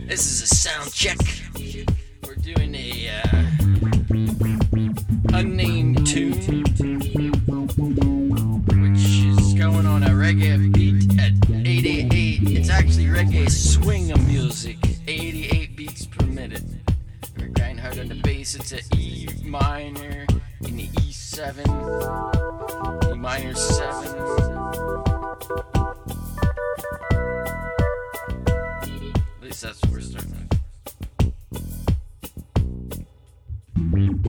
This is a sound check. We're doing a unnamed tune, which is going on a reggae beat at 88. It's actually reggae swing music, 88 beats per minute. We're kind hard on the bass. It's a E minor in the E7, E minor 7.